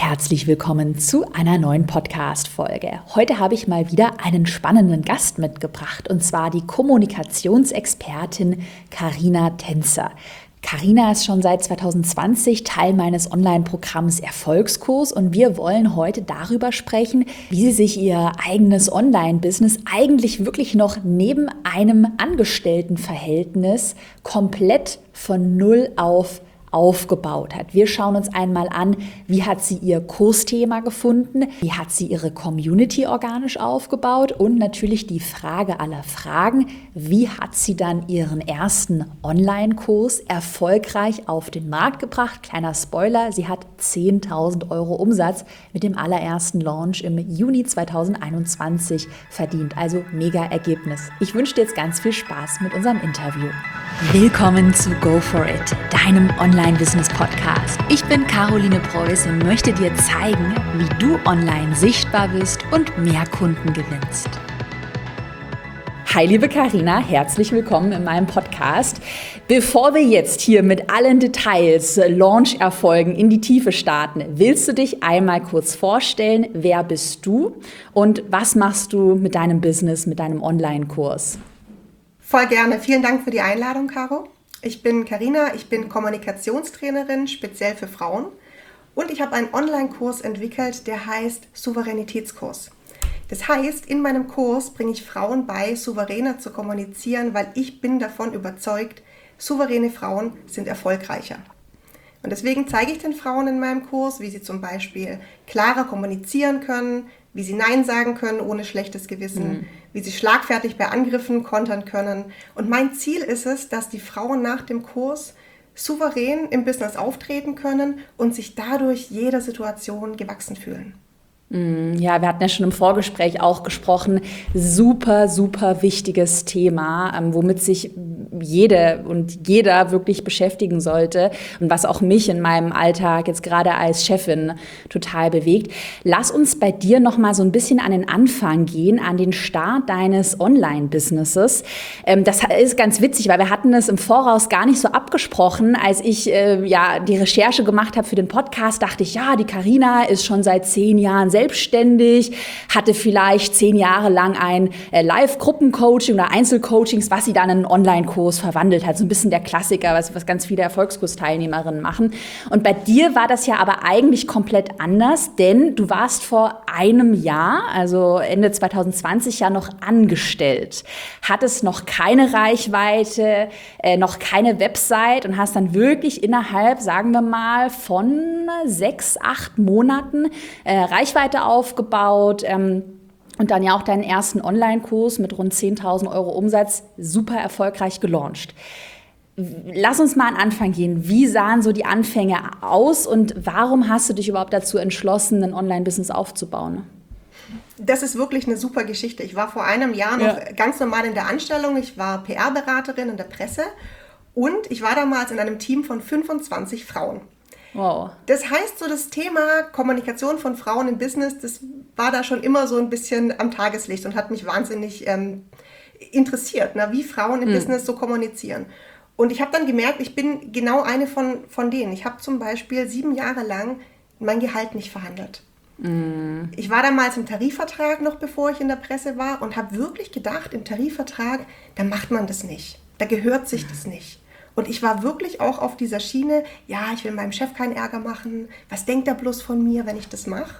Herzlich willkommen zu einer neuen Podcast-Folge. Heute habe ich mal wieder einen spannenden Gast mitgebracht, und zwar die Kommunikationsexpertin Carina Tänzer. Carina ist schon seit 2020 Teil meines Online-Programms Erfolgskurs, und wir wollen heute darüber sprechen, wie sie sich ihr eigenes Online-Business eigentlich wirklich noch neben einem Angestelltenverhältnis komplett von Null auf aufgebaut hat. Wir schauen uns einmal an, wie hat sie ihr Kursthema gefunden, wie hat sie ihre Community organisch aufgebaut und natürlich die Frage aller Fragen, wie hat sie dann ihren ersten Online-Kurs erfolgreich auf den Markt gebracht. Kleiner Spoiler, sie hat 10.000 Euro Umsatz mit dem allerersten Launch im Juni 2021 verdient. Also mega Ergebnis. Ich wünsche dir jetzt ganz viel Spaß mit unserem Interview. Willkommen zu Go For It, deinem Online-Business-Podcast. Ich bin Caroline Preuß und möchte dir zeigen, wie du online sichtbar bist und mehr Kunden gewinnst. Hi liebe Carina, herzlich willkommen in meinem Podcast. Bevor wir jetzt hier mit allen Details, Launch-Erfolgen in die Tiefe starten, willst du dich einmal kurz vorstellen, wer bist du und was machst du mit deinem Business, mit deinem Online-Kurs? Voll gerne. Vielen Dank für die Einladung, Caro. Ich bin Carina, ich bin Kommunikationstrainerin, speziell für Frauen. Und ich habe einen Online-Kurs entwickelt, der heißt Souveränitätskurs. Das heißt, in meinem Kurs bringe ich Frauen bei, souveräner zu kommunizieren, weil ich bin davon überzeugt, souveräne Frauen sind erfolgreicher. Und deswegen zeige ich den Frauen in meinem Kurs, wie sie zum Beispiel klarer kommunizieren können, wie sie Nein sagen können ohne schlechtes Gewissen, wie sie schlagfertig bei Angriffen kontern können. Und mein Ziel ist es, dass die Frauen nach dem Kurs souverän im Business auftreten können und sich dadurch jeder Situation gewachsen fühlen. Ja, wir hatten ja schon im Vorgespräch auch gesprochen, super, super wichtiges Thema, womit sich jede und jeder wirklich beschäftigen sollte und was auch mich in meinem Alltag jetzt gerade als Chefin total bewegt. Lass uns bei dir noch mal so ein bisschen an den Anfang gehen, an den Start deines Online-Businesses. Das ist ganz witzig, weil wir hatten es im Voraus gar nicht so abgesprochen. Als ich die Recherche gemacht habe für den Podcast, dachte ich, ja, die Carina ist schon seit 10 Jahren selbstständig, hatte vielleicht 10 Jahre lang ein Live-Gruppencoaching oder Einzelcoachings, was sie dann in einen Online-Kurs verwandelt hat. So ein bisschen der Klassiker, was ganz viele Erfolgskursteilnehmerinnen machen. Und bei dir war das ja aber eigentlich komplett anders, denn du warst vor einem Jahr, also Ende 2020, ja noch angestellt. Hattest noch keine Reichweite, noch keine Website und hast dann wirklich innerhalb, sagen wir mal, von 6, 8 Monaten Reichweite aufgebaut, und dann ja auch deinen ersten Online-Kurs mit rund 10.000 Euro Umsatz super erfolgreich gelauncht. Lass uns mal an den Anfang gehen. Wie sahen so die Anfänge aus und warum hast du dich überhaupt dazu entschlossen, ein Online-Business aufzubauen? Das ist wirklich eine super Geschichte. Ich war vor einem Jahr noch ganz normal in der Anstellung. Ich war PR-Beraterin in der Presse und ich war damals in einem Team von 25 Frauen. Wow. Das heißt, so das Thema Kommunikation von Frauen im Business, das war da schon immer so ein bisschen am Tageslicht und hat mich wahnsinnig interessiert, wie Frauen im Business so kommunizieren. Und ich habe dann gemerkt, ich bin genau eine von denen. Ich habe zum Beispiel 7 Jahre lang mein Gehalt nicht verhandelt. Ich war damals im Tarifvertrag noch, bevor ich in der Presse war, und habe wirklich gedacht, im Tarifvertrag, da macht man das nicht. Da gehört sich das nicht. Und ich war wirklich auch auf dieser Schiene, ja, ich will meinem Chef keinen Ärger machen. Was denkt er bloß von mir, wenn ich das mache?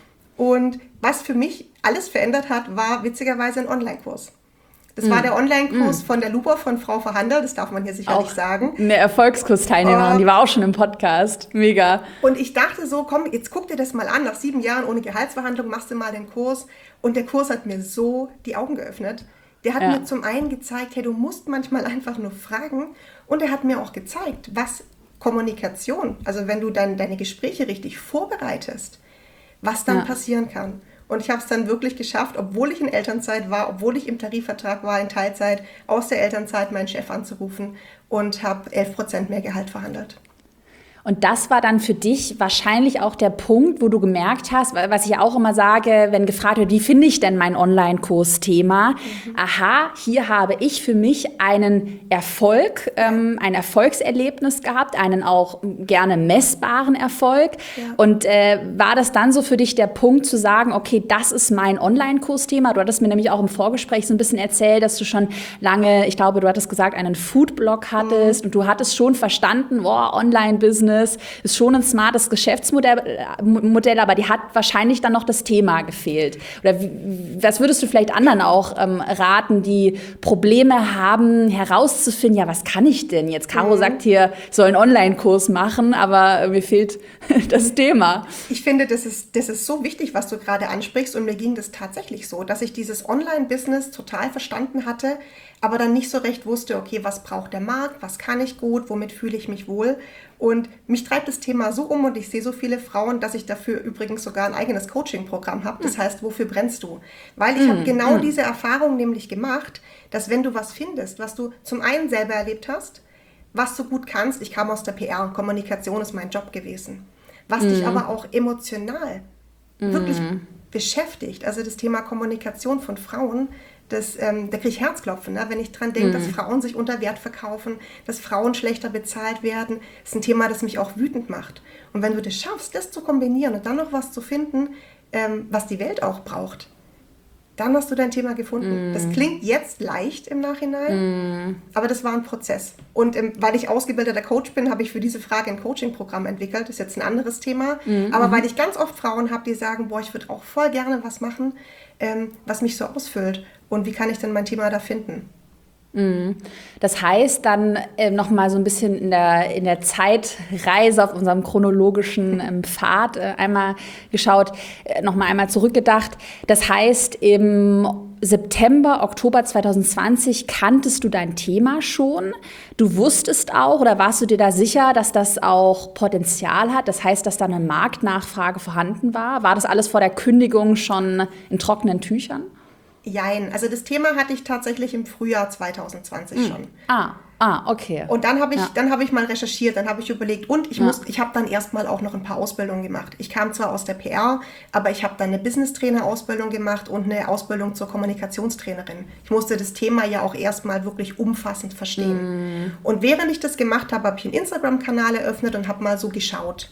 Und was für mich alles verändert hat, war witzigerweise ein Online-Kurs. Das war der Online-Kurs von der Lupo, von Frau Verhandel, das darf man hier sicherlich auch sagen. Eine Erfolgskursteilnehmerin, die war auch schon im Podcast. Mega. Und ich dachte so, komm, jetzt guck dir das mal an. Nach 7 Jahren ohne Gehaltsverhandlung machst du mal den Kurs. Und der Kurs hat mir so die Augen geöffnet. Der hat mir zum einen gezeigt, hey, du musst manchmal einfach nur fragen. Und er hat mir auch gezeigt, was Kommunikation, also wenn du dann deine Gespräche richtig vorbereitest, was dann passieren kann. Und ich habe es dann wirklich geschafft, obwohl ich in Elternzeit war, obwohl ich im Tarifvertrag war, in Teilzeit, aus der Elternzeit meinen Chef anzurufen und habe 11% mehr Gehalt verhandelt. Und das war dann für dich wahrscheinlich auch der Punkt, wo du gemerkt hast, was ich auch immer sage, wenn gefragt wird, wie finde ich denn mein Online-Kurs-Thema? Aha, hier habe ich für mich einen Erfolg, ein Erfolgserlebnis gehabt, einen auch gerne messbaren Erfolg. Ja. Und war das dann so für dich der Punkt zu sagen, okay, das ist mein Online-Kurs-Thema? Du hattest mir nämlich auch im Vorgespräch so ein bisschen erzählt, dass du schon lange, ich glaube, du hattest gesagt, einen Food-Blog hattest und du hattest schon verstanden, Online-Business ist schon ein smartes Geschäftsmodell, aber die hat wahrscheinlich dann noch das Thema gefehlt. Oder was würdest du vielleicht anderen auch raten, die Probleme haben, herauszufinden, ja, was kann ich denn jetzt? Caro sagt hier, ich soll einen Online-Kurs machen, aber mir fehlt das Thema. Ich finde, das ist so wichtig, was du gerade ansprichst, und mir ging das tatsächlich so, dass ich dieses Online-Business total verstanden hatte, aber dann nicht so recht wusste, okay, was braucht der Markt, was kann ich gut, womit fühle ich mich wohl. Und mich treibt das Thema so um und ich sehe so viele Frauen, dass ich dafür übrigens sogar ein eigenes Coaching-Programm habe. Das heißt, wofür brennst du? Weil ich habe genau diese Erfahrung nämlich gemacht, dass wenn du was findest, was du zum einen selber erlebt hast, was du gut kannst, ich kam aus der PR und Kommunikation ist mein Job gewesen, was dich aber auch emotional wirklich beschäftigt, also das Thema Kommunikation von Frauen, da kriege ich Herzklopfen, ne? Wenn ich dran denke, dass Frauen sich unter Wert verkaufen, dass Frauen schlechter bezahlt werden. Das ist ein Thema, das mich auch wütend macht. Und wenn du das schaffst, das zu kombinieren und dann noch was zu finden, was die Welt auch braucht, dann hast du dein Thema gefunden. Das klingt jetzt leicht im Nachhinein, aber das war ein Prozess. Und weil ich ausgebildeter Coach bin, habe ich für diese Frage ein Coaching-Programm entwickelt. Das ist jetzt ein anderes Thema. Aber weil ich ganz oft Frauen habe, die sagen, boah, ich würde auch voll gerne was machen, was mich so ausfüllt. Und wie kann ich denn mein Thema da finden? Das heißt dann noch mal so ein bisschen in der Zeitreise auf unserem chronologischen Pfad einmal geschaut, noch mal einmal zurückgedacht. Das heißt, im September, Oktober 2020 kanntest du dein Thema schon. Du wusstest auch oder warst du dir da sicher, dass das auch Potenzial hat? Das heißt, dass da eine Marktnachfrage vorhanden war? War das alles vor der Kündigung schon in trockenen Tüchern? Jein, also das Thema hatte ich tatsächlich im Frühjahr 2020 schon. Okay. Und dann habe ich mal recherchiert, dann habe ich überlegt und ich habe dann erstmal auch noch ein paar Ausbildungen gemacht. Ich kam zwar aus der PR, aber ich habe dann eine Business-Trainer-Ausbildung gemacht und eine Ausbildung zur Kommunikationstrainerin. Ich musste das Thema ja auch erstmal wirklich umfassend verstehen. Und während ich das gemacht habe, habe ich einen Instagram-Kanal eröffnet und habe mal so geschaut.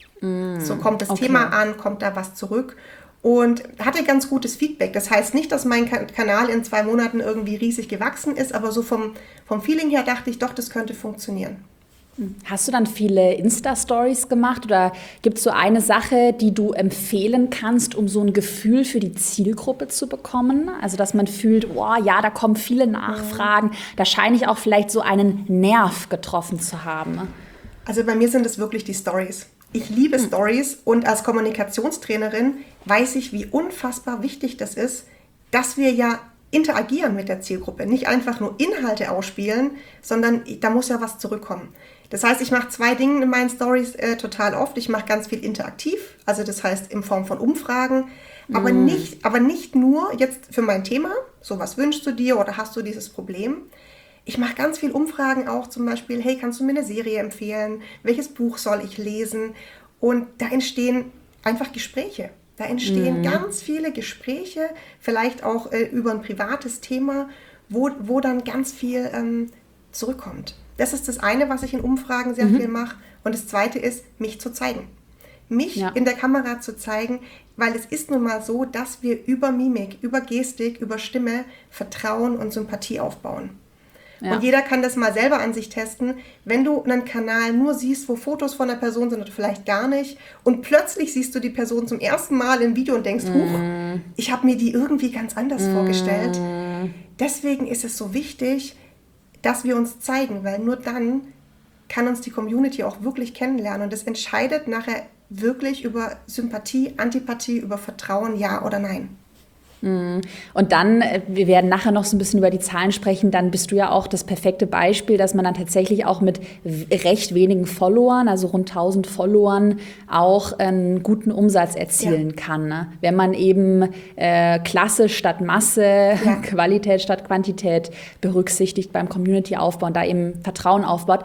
So kommt das Thema an, kommt da was zurück. Und hatte ganz gutes Feedback. Das heißt nicht, dass mein Kanal in 2 Monaten irgendwie riesig gewachsen ist, aber so vom Feeling her dachte ich, doch, das könnte funktionieren. Hast du dann viele Insta-Stories gemacht oder gibt es so eine Sache, die du empfehlen kannst, um so ein Gefühl für die Zielgruppe zu bekommen? Also dass man fühlt, oh ja, da kommen viele Nachfragen, da scheine ich auch vielleicht so einen Nerv getroffen zu haben. Also bei mir sind es wirklich die Stories. Ich liebe Stories und als Kommunikationstrainerin weiß ich, wie unfassbar wichtig das ist, dass wir ja interagieren mit der Zielgruppe. Nicht einfach nur Inhalte ausspielen, sondern da muss ja was zurückkommen. Das heißt, ich mache 2 Dinge in meinen Stories total oft. Ich mache ganz viel interaktiv, also das heißt in Form von Umfragen, aber nicht nur jetzt für mein Thema, so was wünschst du dir oder hast du dieses Problem. Ich mache ganz viel Umfragen auch, zum Beispiel, hey, kannst du mir eine Serie empfehlen? Welches Buch soll ich lesen? Und da entstehen einfach Gespräche. Da entstehen ganz viele Gespräche, vielleicht auch über ein privates Thema, wo dann ganz viel zurückkommt. Das ist das eine, was ich in Umfragen sehr viel mache. Und das zweite ist, mich zu zeigen. Mich in der Kamera zu zeigen, weil es ist nun mal so, dass wir über Mimik, über Gestik, über Stimme Vertrauen und Sympathie aufbauen. Ja. Und jeder kann das mal selber an sich testen. Wenn du einen Kanal nur siehst, wo Fotos von einer Person sind oder vielleicht gar nicht und plötzlich siehst du die Person zum ersten Mal im Video und denkst, huch, ich habe mir die irgendwie ganz anders vorgestellt. Deswegen ist es so wichtig, dass wir uns zeigen, weil nur dann kann uns die Community auch wirklich kennenlernen und das entscheidet nachher wirklich über Sympathie, Antipathie, über Vertrauen, ja oder nein. Und dann, wir werden nachher noch so ein bisschen über die Zahlen sprechen, dann bist du ja auch das perfekte Beispiel, dass man dann tatsächlich auch mit recht wenigen Followern, also rund 1000 Followern, auch einen guten Umsatz erzielen kann. Ne? Wenn man eben Klasse statt Masse, Qualität statt Quantität berücksichtigt beim Community-Aufbau und da eben Vertrauen aufbaut.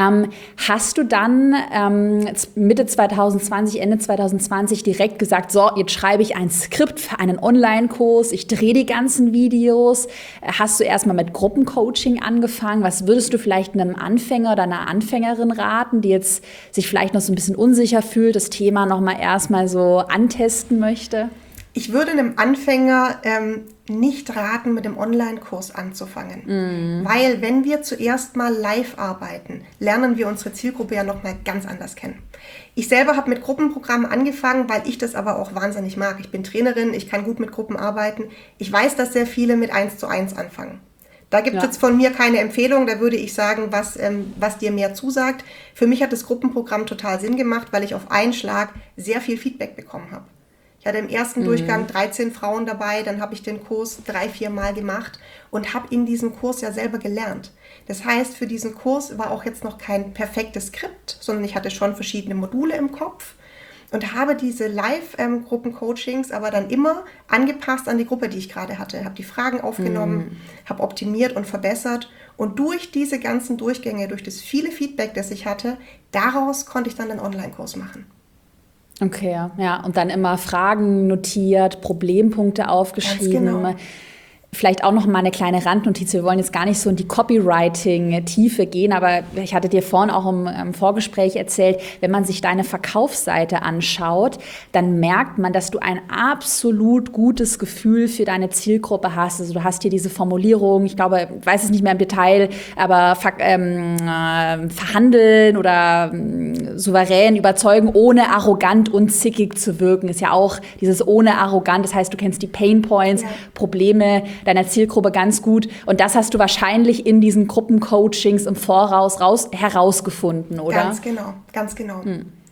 Hast du dann Mitte 2020, Ende 2020 direkt gesagt, so, jetzt schreibe ich ein Skript für einen Online-Kurs, ich drehe die ganzen Videos. Hast du erstmal mit Gruppencoaching angefangen? Was würdest du vielleicht einem Anfänger oder einer Anfängerin raten, die jetzt sich vielleicht noch so ein bisschen unsicher fühlt, das Thema nochmal erstmal so antesten möchte? Ich würde einem Anfänger nicht raten, mit dem Online-Kurs anzufangen. Weil wenn wir zuerst mal live arbeiten, lernen wir unsere Zielgruppe ja nochmal ganz anders kennen. Ich selber habe mit Gruppenprogrammen angefangen, weil ich das aber auch wahnsinnig mag. Ich bin Trainerin, ich kann gut mit Gruppen arbeiten. Ich weiß, dass sehr viele mit 1:1 anfangen. Da gibt es jetzt von mir keine Empfehlung, da würde ich sagen, was dir mehr zusagt. Für mich hat das Gruppenprogramm total Sinn gemacht, weil ich auf einen Schlag sehr viel Feedback bekommen habe. Ich hatte im ersten Durchgang 13 Frauen dabei, dann habe ich den Kurs 3-4 Mal gemacht und habe in diesem Kurs ja selber gelernt. Das heißt, für diesen Kurs war auch jetzt noch kein perfektes Skript, sondern ich hatte schon verschiedene Module im Kopf und habe diese Live-Gruppen-Coachings aber dann immer angepasst an die Gruppe, die ich gerade hatte. Habe die Fragen aufgenommen, habe optimiert und verbessert und durch diese ganzen Durchgänge, durch das viele Feedback, das ich hatte, daraus konnte ich dann einen Online-Kurs machen. Okay, ja, und dann immer Fragen notiert, Problempunkte aufgeschrieben. Ganz genau. Vielleicht auch noch mal eine kleine Randnotiz. Wir wollen jetzt gar nicht so in die Copywriting-Tiefe gehen, aber ich hatte dir vorhin auch im Vorgespräch erzählt, wenn man sich deine Verkaufsseite anschaut, dann merkt man, dass du ein absolut gutes Gefühl für deine Zielgruppe hast. Also du hast hier diese Formulierung, ich glaube, ich weiß es nicht mehr im Detail, aber verhandeln oder souverän überzeugen, ohne arrogant und zickig zu wirken, ist ja auch dieses ohne arrogant. Das heißt, du kennst die Pain Points, Probleme deiner Zielgruppe ganz gut. Und das hast du wahrscheinlich in diesen Gruppencoachings im Voraus herausgefunden, oder? Ganz genau, ganz genau.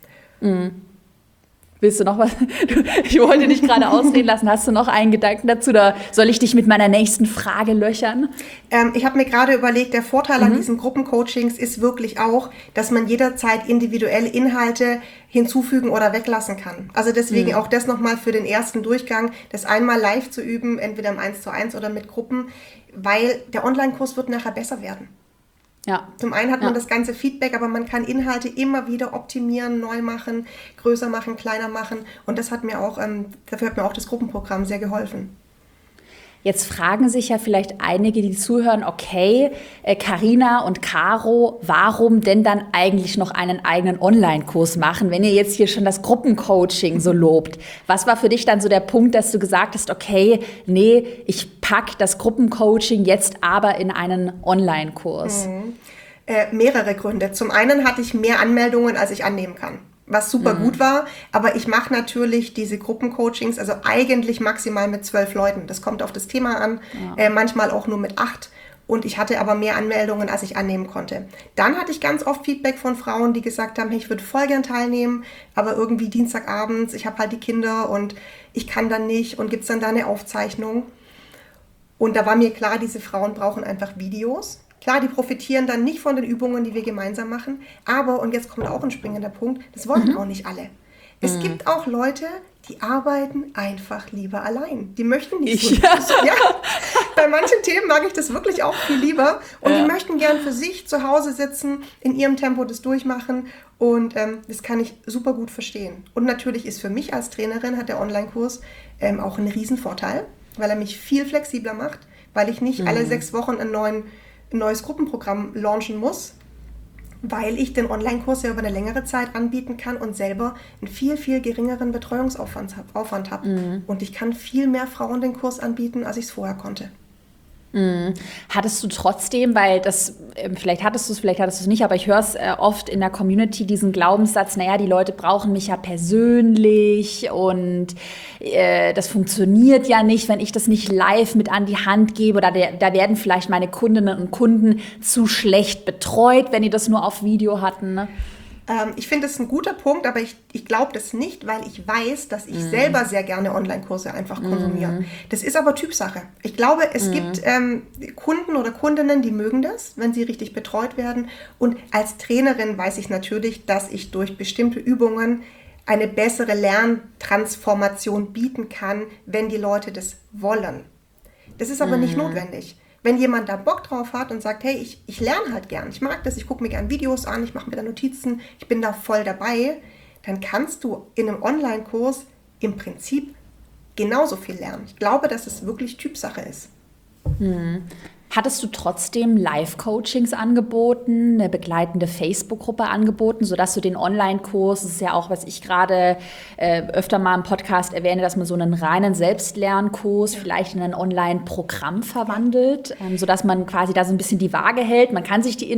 Willst du noch was? Ich wollte dich gerade ausreden lassen. Hast du noch einen Gedanken dazu? Oder soll ich dich mit meiner nächsten Frage löchern? Ich habe mir gerade überlegt, der Vorteil an diesen Gruppencoachings ist wirklich auch, dass man jederzeit individuelle Inhalte hinzufügen oder weglassen kann. Also deswegen auch das nochmal für den ersten Durchgang, das einmal live zu üben, entweder im 1:1 oder mit Gruppen, weil der Online-Kurs wird nachher besser werden. Ja. Zum einen hat man das ganze Feedback, aber man kann Inhalte immer wieder optimieren, neu machen, größer machen, kleiner machen. Und das hat mir auch, dafür hat mir auch das Gruppenprogramm sehr geholfen. Jetzt fragen sich ja vielleicht einige, die zuhören, okay, Carina und Caro, warum denn dann eigentlich noch einen eigenen Online-Kurs machen, wenn ihr jetzt hier schon das Gruppencoaching so lobt? Was war für dich dann so der Punkt, dass du gesagt hast, okay, nee, ich packe das Gruppencoaching jetzt aber in einen Online-Kurs? Mehrere Gründe. Zum einen hatte ich mehr Anmeldungen, als ich annehmen kann, was super gut war, aber ich mache natürlich diese Gruppencoachings, also eigentlich maximal mit 12 Leuten. Das kommt auf das Thema an, manchmal auch nur mit 8. Und ich hatte aber mehr Anmeldungen, als ich annehmen konnte. Dann hatte ich ganz oft Feedback von Frauen, die gesagt haben, hey, ich würde voll gern teilnehmen, aber irgendwie Dienstagabends, ich habe halt die Kinder und ich kann dann nicht und gibt es dann da eine Aufzeichnung? Und da war mir klar, diese Frauen brauchen einfach Videos. Klar, die profitieren dann nicht von den Übungen, die wir gemeinsam machen, aber, und jetzt kommt auch ein springender Punkt, das wollen auch nicht alle. Es gibt auch Leute, die arbeiten einfach lieber allein. Die möchten nicht so. Ja, bei manchen Themen mag ich das wirklich auch viel lieber. Und die möchten gern für sich zu Hause sitzen, in ihrem Tempo das durchmachen. Und das kann ich super gut verstehen. Und natürlich ist für mich als Trainerin, hat der Online-Kurs auch einen Riesenvorteil, weil er mich viel flexibler macht, weil ich nicht alle 6 Wochen ein neues Gruppenprogramm launchen muss, weil ich den Online-Kurs ja über eine längere Zeit anbieten kann und selber einen viel, viel geringeren Betreuungsaufwand habe. Und ich kann viel mehr Frauen den Kurs anbieten, als ich es vorher konnte. Hattest du trotzdem, weil das, vielleicht hattest du es nicht, aber ich höre es oft in der Community, diesen Glaubenssatz, naja, die Leute brauchen mich ja persönlich und das funktioniert ja nicht, wenn ich das nicht live mit an die Hand gebe, oder da werden vielleicht meine Kundinnen und Kunden zu schlecht betreut, wenn die das nur auf Video hatten, ne? Ich finde es ein guter Punkt, aber ich glaube das nicht, weil ich weiß, dass ich selber sehr gerne Online-Kurse einfach konsumiere. Das ist aber Typsache. Ich glaube, es gibt Kunden oder Kundinnen, die mögen das, wenn sie richtig betreut werden. Und als Trainerin weiß ich natürlich, dass ich durch bestimmte Übungen eine bessere Lerntransformation bieten kann, wenn die Leute das wollen. Das ist aber nicht notwendig. Wenn jemand da Bock drauf hat und sagt, hey, ich lerne halt gern, ich mag das, ich gucke mir gern Videos an, ich mache mir da Notizen, ich bin da voll dabei, dann kannst du in einem Online-Kurs im Prinzip genauso viel lernen. Ich glaube, dass es wirklich Typsache ist. Hattest du trotzdem Live-Coachings angeboten, eine begleitende Facebook-Gruppe angeboten, sodass du den Online-Kurs, das ist ja auch, was ich gerade öfter mal im Podcast erwähne, dass man so einen reinen Selbstlernkurs vielleicht in ein Online-Programm verwandelt, sodass man quasi da so ein bisschen die Waage hält. Man kann sich die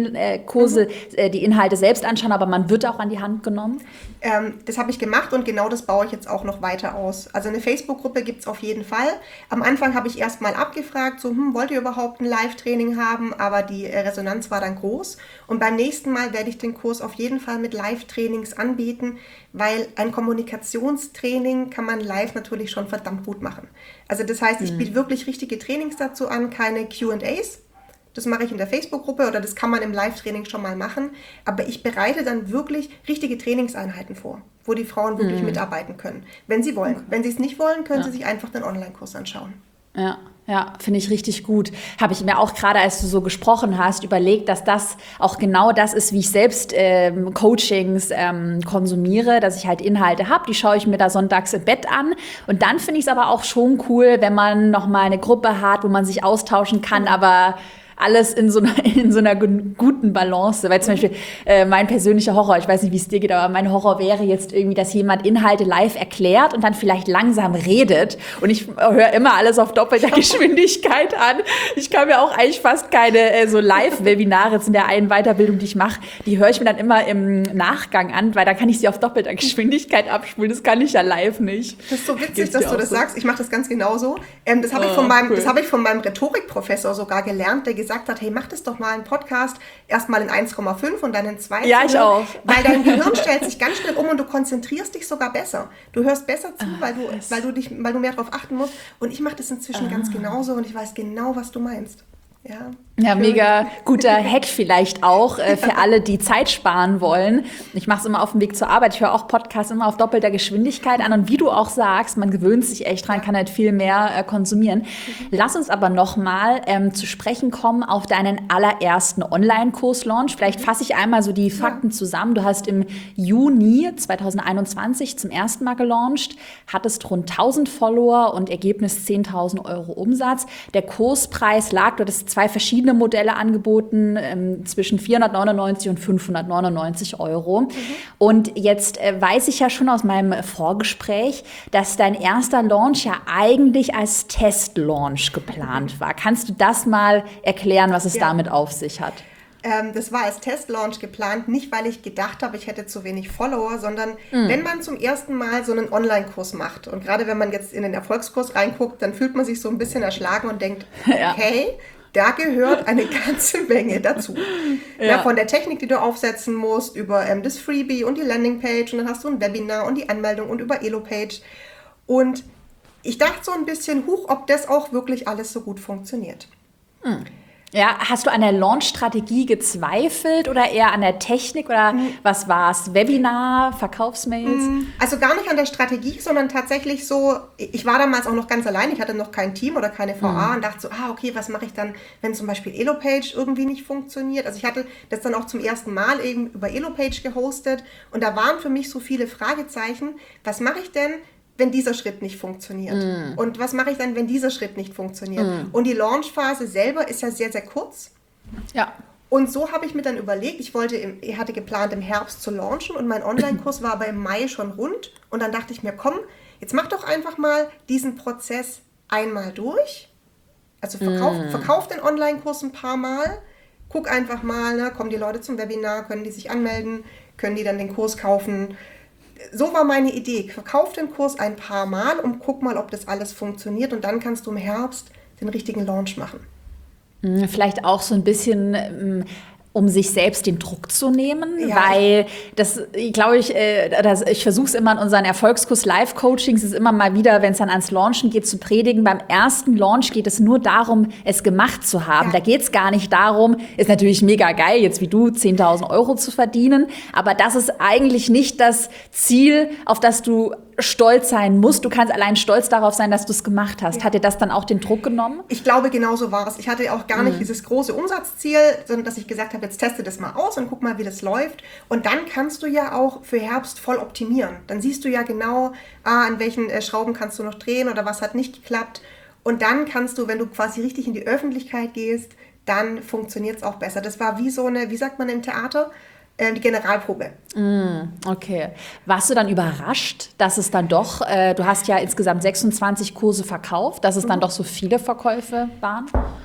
die Inhalte selbst anschauen, aber man wird auch an die Hand genommen. Das habe ich gemacht und genau das baue ich jetzt auch noch weiter aus. Also eine Facebook-Gruppe gibt es auf jeden Fall. Am Anfang habe ich erst mal abgefragt, so, wollt ihr überhaupt ein Live-Training haben? Aber die Resonanz war dann groß. Und beim nächsten Mal werde ich den Kurs auf jeden Fall mit Live-Trainings anbieten, weil ein Kommunikationstraining kann man live natürlich schon verdammt gut machen. Also das heißt, ich biete wirklich richtige Trainings dazu an, keine Q&As. Das mache ich in der Facebook-Gruppe oder das kann man im Live-Training schon mal machen. Aber ich bereite dann wirklich richtige Trainingseinheiten vor, wo die Frauen wirklich mitarbeiten können, wenn sie wollen. Wenn sie es nicht wollen, können sie sich einfach den Online-Kurs anschauen. Ja, finde ich richtig gut. Habe ich mir auch gerade, als du so gesprochen hast, überlegt, dass das auch genau das ist, wie ich selbst Coachings konsumiere, dass ich halt Inhalte habe, die schaue ich mir da sonntags im Bett an. Und dann finde ich es aber auch schon cool, wenn man nochmal eine Gruppe hat, wo man sich austauschen kann, aber alles in so einer guten Balance. Weil zum Beispiel mein persönlicher Horror, ich weiß nicht, wie es dir geht, aber mein Horror wäre jetzt irgendwie, dass jemand Inhalte live erklärt und dann vielleicht langsam redet. Und ich höre immer alles auf doppelter Geschwindigkeit an. Ich kann mir auch eigentlich fast keine so Live-Webinare jetzt in der einen Weiterbildung, die ich mache, die höre ich mir dann immer im Nachgang an, weil da kann ich sie auf doppelter Geschwindigkeit abspulen. Das kann ich ja live nicht. Das ist so witzig, dass du das sagst. Ich mache das ganz genauso. Das habe ich von meinem Rhetorikprofessor sogar gelernt, der gesagt hat, hey, mach das doch mal einen Podcast, erstmal in 1,5 und dann in 2. Ja, ich auch. Weil dein Gehirn stellt sich ganz schnell um und du konzentrierst dich sogar besser. Du hörst besser zu, weil du mehr darauf achten musst. Und ich mache das inzwischen ganz genauso und ich weiß genau, was du meinst. Ja, mega guter Hack vielleicht auch für alle, die Zeit sparen wollen. Ich mache es immer auf dem Weg zur Arbeit. Ich höre auch Podcasts immer auf doppelter Geschwindigkeit an. Und wie du auch sagst, man gewöhnt sich echt dran, kann halt viel mehr konsumieren. Lass uns aber nochmal zu sprechen kommen auf deinen allerersten Online-Kurs-Launch. Vielleicht fasse ich einmal so die Fakten zusammen. Du hast im Juni 2021 zum ersten Mal gelauncht, hattest rund 1000 Follower und Ergebnis 10.000 Euro Umsatz. Der Kurspreis lag, du hattest 2 verschiedene Modelle angeboten, zwischen 499 und 599 Euro. Und jetzt weiß ich ja schon aus meinem Vorgespräch, dass dein erster Launch ja eigentlich als Testlaunch geplant war. Kannst du das mal erklären, was es damit auf sich hat? Das war als Testlaunch geplant, nicht weil ich gedacht habe, ich hätte zu wenig Follower, sondern wenn man zum ersten Mal so einen Online-Kurs macht und gerade wenn man jetzt in den Erfolgskurs reinguckt, dann fühlt man sich so ein bisschen erschlagen und denkt, okay, da gehört eine ganze Menge dazu. Ja, von der Technik, die du aufsetzen musst, über das Freebie und die Landingpage und dann hast du ein Webinar und die Anmeldung und über Elopage. Und ich dachte so ein bisschen, ob das auch wirklich alles so gut funktioniert. Ja, hast du an der Launch-Strategie gezweifelt oder eher an der Technik oder was war's? Webinar, Verkaufsmails? Also gar nicht an der Strategie, sondern tatsächlich so, ich war damals auch noch ganz allein, ich hatte noch kein Team oder keine VA und dachte so, okay, was mache ich dann, wenn zum Beispiel Elopage irgendwie nicht funktioniert? Also ich hatte das dann auch zum ersten Mal eben über Elopage gehostet und da waren für mich so viele Fragezeichen, was mache ich denn, wenn dieser Schritt nicht funktioniert? Und was mache ich dann, wenn dieser Schritt nicht funktioniert? Und die Launchphase selber ist ja sehr, sehr kurz. Ja. Und so habe ich mir dann überlegt, ich hatte geplant, im Herbst zu launchen und mein Online-Kurs war aber im Mai schon rund. Und dann dachte ich mir, komm, jetzt mach doch einfach mal diesen Prozess einmal durch. Also verkauf den Online-Kurs ein paar Mal. Guck einfach mal, kommen die Leute zum Webinar, können die sich anmelden, können die dann den Kurs kaufen. So war meine Idee. Verkauf den Kurs ein paar Mal und guck mal, ob das alles funktioniert. Und dann kannst du im Herbst den richtigen Launch machen. Vielleicht auch so ein bisschen um sich selbst den Druck zu nehmen, weil das, glaube ich, ich versuche es immer in unseren Erfolgskurs Live-Coachings, ist immer mal wieder, wenn es dann ans Launchen geht, zu predigen. Beim ersten Launch geht es nur darum, es gemacht zu haben. Da geht es gar nicht darum, ist natürlich mega geil, jetzt wie du 10.000 Euro zu verdienen, aber das ist eigentlich nicht das Ziel, auf das du stolz sein musst. Du kannst allein stolz darauf sein, dass du es gemacht hast. Hat dir das dann auch den Druck genommen? Ich glaube, genau so war es. Ich hatte auch gar nicht dieses große Umsatzziel, sondern dass ich gesagt habe, jetzt teste das mal aus und guck mal, wie das läuft. Und dann kannst du ja auch für Herbst voll optimieren. Dann siehst du ja genau, an welchen Schrauben kannst du noch drehen oder was hat nicht geklappt. Und dann kannst du, wenn du quasi richtig in die Öffentlichkeit gehst, dann funktioniert es auch besser. Das war wie so eine, wie sagt man im Theater? Die Generalprobe. Okay. Warst du dann überrascht, dass es dann doch, du hast ja insgesamt 26 Kurse verkauft, dass es dann doch so viele Verkäufe waren?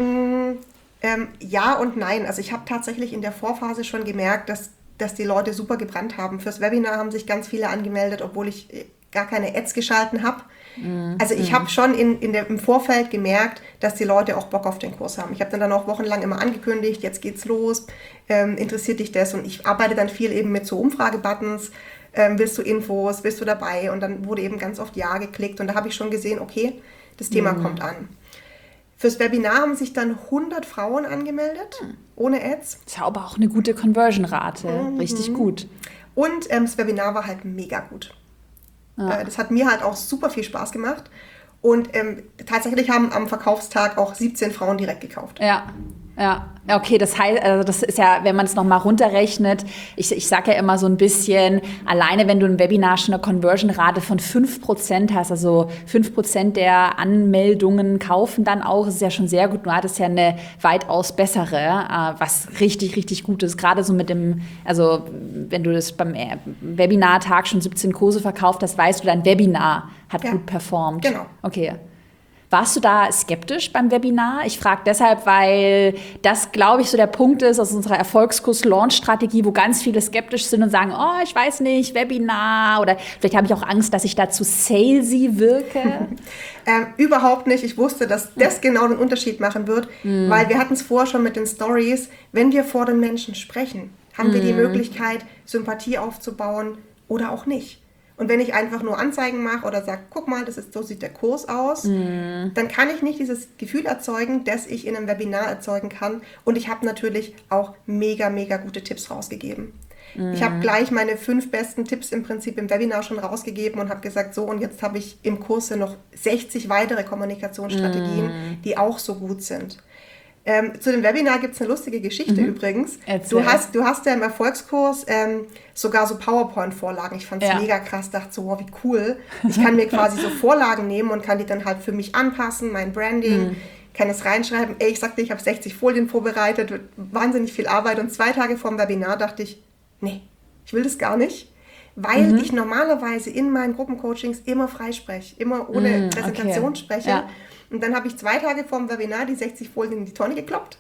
Ja und nein. Also ich habe tatsächlich in der Vorphase schon gemerkt, dass die Leute super gebrannt haben. Fürs Webinar haben sich ganz viele angemeldet, obwohl ich gar keine Ads geschalten habe. Also ich habe schon im Vorfeld gemerkt, dass die Leute auch Bock auf den Kurs haben. Ich habe dann auch wochenlang immer angekündigt, jetzt geht's los, interessiert dich das? Und ich arbeite dann viel eben mit so Umfragebuttons, willst du Infos, bist du dabei? Und dann wurde eben ganz oft Ja geklickt und da habe ich schon gesehen, okay, das Thema kommt an. Fürs Webinar haben sich dann 100 Frauen angemeldet, ohne Ads. Das ist ja aber auch eine gute Conversion-Rate, richtig gut. Und das Webinar war halt mega gut. Das hat mir halt auch super viel Spaß gemacht. Und tatsächlich haben am Verkaufstag auch 17 Frauen direkt gekauft. Ja, okay, das heißt, also das ist ja, wenn man es nochmal runterrechnet, ich sage ja immer so ein bisschen, alleine wenn du im Webinar schon eine Conversion-Rate von 5% hast, also 5% der Anmeldungen kaufen dann auch, ist ja schon sehr gut. Du hattest ja eine weitaus bessere, was richtig, richtig gut ist. Gerade so mit dem, also wenn du das beim Webinartag schon 17 Kurse verkauft hast, weißt du, dein Webinar hat gut performt. Genau. Okay. Warst du da skeptisch beim Webinar? Ich frage deshalb, weil das, glaube ich, so der Punkt ist aus unserer Erfolgskurs-Launch-Strategie, wo ganz viele skeptisch sind und sagen, oh, ich weiß nicht, Webinar oder vielleicht habe ich auch Angst, dass ich da zu salesy wirke. Überhaupt nicht. Ich wusste, dass das genau den Unterschied machen wird, weil wir hatten es vorher schon mit den Stories. Wenn wir vor den Menschen sprechen, haben wir die Möglichkeit, Sympathie aufzubauen oder auch nicht. Und wenn ich einfach nur Anzeigen mache oder sage, guck mal, so sieht der Kurs aus, dann kann ich nicht dieses Gefühl erzeugen, das ich in einem Webinar erzeugen kann. Und ich habe natürlich auch mega, mega gute Tipps rausgegeben. Ich habe gleich meine 5 besten Tipps im Prinzip im Webinar schon rausgegeben und habe gesagt, so und jetzt habe ich im Kurs noch 60 weitere Kommunikationsstrategien, die auch so gut sind. Zu dem Webinar gibt es eine lustige Geschichte übrigens. Du hast ja im Erfolgskurs sogar so PowerPoint-Vorlagen. Ich fand es mega krass, dachte so, wow, wie cool. Ich kann mir quasi so Vorlagen nehmen und kann die dann halt für mich anpassen, mein Branding, kann es reinschreiben. Ich sagte, ich habe 60 Folien vorbereitet, wahnsinnig viel Arbeit. Und 2 Tage vor dem Webinar dachte ich, nee, ich will das gar nicht. Weil ich normalerweise in meinen Gruppencoachings immer frei spreche, immer ohne Präsentation spreche. Ja. Und dann habe ich 2 Tage vor dem Webinar die 60 Folien in die Tonne gekloppt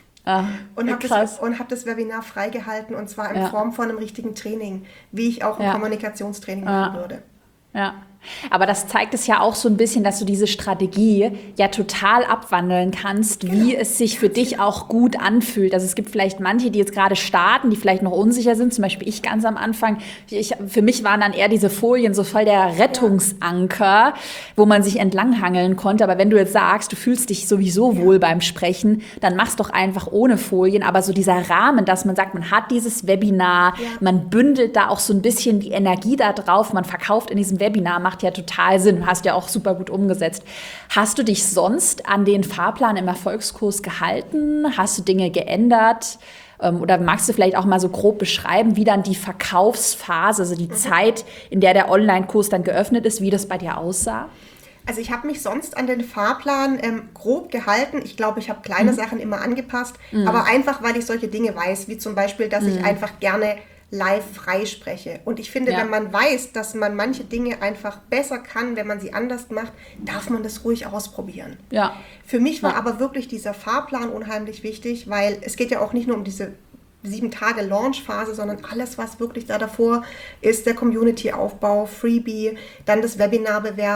und habe das Webinar freigehalten und zwar in Form von einem richtigen Training, wie ich auch ein Kommunikationstraining machen würde. Ja. Aber das zeigt es ja auch so ein bisschen, dass du diese Strategie ja total abwandeln kannst, wie es sich für dich auch gut anfühlt. Also es gibt vielleicht manche, die jetzt gerade starten, die vielleicht noch unsicher sind, zum Beispiel ich ganz am Anfang. Für mich waren dann eher diese Folien so voll der Rettungsanker, wo man sich entlanghangeln konnte. Aber wenn du jetzt sagst, du fühlst dich sowieso wohl beim Sprechen, dann mach's doch einfach ohne Folien. Aber so dieser Rahmen, dass man sagt, man hat dieses Webinar, man bündelt da auch so ein bisschen die Energie da drauf, man verkauft in diesem Webinar, macht ja total Sinn, hast ja auch super gut umgesetzt. Hast du dich sonst an den Fahrplan im Erfolgskurs gehalten? Hast du Dinge geändert? Oder magst du vielleicht auch mal so grob beschreiben, wie dann die Verkaufsphase, also die Zeit, in der der Online-Kurs dann geöffnet ist, wie das bei dir aussah? Also ich habe mich sonst an den Fahrplan grob gehalten. Ich glaube, ich habe kleine Sachen immer angepasst, aber einfach, weil ich solche Dinge weiß, wie zum Beispiel, dass ich einfach gerne live freispreche. Und ich finde, wenn man weiß, dass man manche Dinge einfach besser kann, wenn man sie anders macht, darf man das ruhig ausprobieren. Ja. Für mich war aber wirklich dieser Fahrplan unheimlich wichtig, weil es geht ja auch nicht nur um diese 7 Tage Launchphase, sondern alles, was wirklich da davor ist, der Community-Aufbau, Freebie, dann das Webinar bewerben.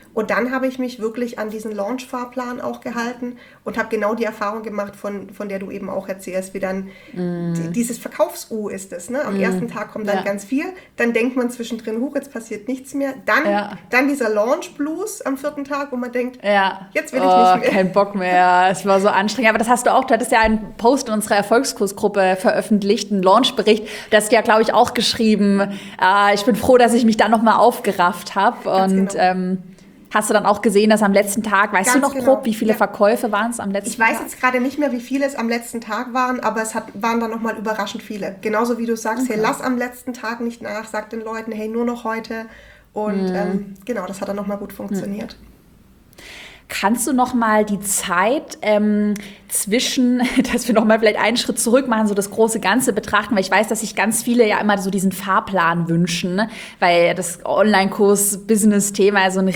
Und dann habe ich mich wirklich an diesen Launch-Fahrplan auch gehalten und habe genau die Erfahrung gemacht, von der du eben auch erzählst, wie dann dieses Verkaufs-U ist es. Ne? Am ersten Tag kommt dann ganz viel, dann denkt man zwischendrin, jetzt passiert nichts mehr. Dann dieser Launch-Blues am 4. Tag, wo man denkt, jetzt will ich nicht mehr. Kein Bock mehr, es war so anstrengend. Aber das hast du auch, du hattest ja einen Post in unserer Erfolgskursgruppe veröffentlicht, einen Launchbericht. Da hast du ja, glaube ich, auch geschrieben, ich bin froh, dass ich mich dann nochmal aufgerafft habe. Und hast du dann auch gesehen, dass am letzten Tag, weißt du noch grob, wie viele Verkäufe waren es am letzten Tag? Ich weiß jetzt gerade nicht mehr, wie viele es am letzten Tag waren, aber waren dann nochmal überraschend viele. Genauso wie du sagst, hey, lass am letzten Tag nicht nach, sag den Leuten, hey, nur noch heute. Und genau, das hat dann nochmal gut funktioniert. Kannst du noch mal die Zeit zwischen, dass wir noch mal vielleicht einen Schritt zurück machen, so das große Ganze betrachten, weil ich weiß, dass sich ganz viele ja immer so diesen Fahrplan wünschen, ne? Weil das Online-Kurs-Business-Thema so ein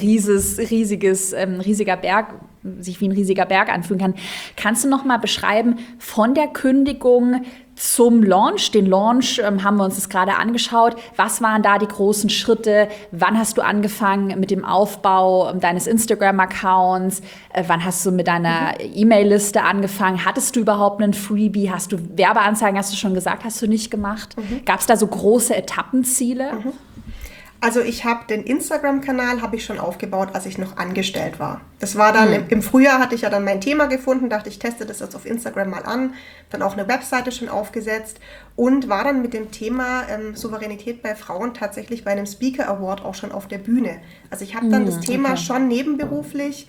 riesiger Berg, sich wie ein riesiger Berg anfühlen kann. Kannst du noch mal beschreiben, von der Kündigung zum Launch, den Launch haben wir uns das gerade angeschaut. Was waren da die großen Schritte? Wann hast du angefangen mit dem Aufbau deines Instagram-Accounts? Wann hast du mit deiner E-Mail-Liste angefangen? Hattest du überhaupt einen Freebie? Hast du Werbeanzeigen, hast du schon gesagt, hast du nicht gemacht? Gab es da so große Etappenziele? Also ich habe den Instagram-Kanal schon aufgebaut, als ich noch angestellt war. Das war dann im Frühjahr, hatte ich ja dann mein Thema gefunden, dachte ich teste das jetzt auf Instagram mal an, dann auch eine Webseite schon aufgesetzt und war dann mit dem Thema Souveränität bei Frauen tatsächlich bei einem Speaker Award auch schon auf der Bühne. Also ich habe dann das Thema schon nebenberuflich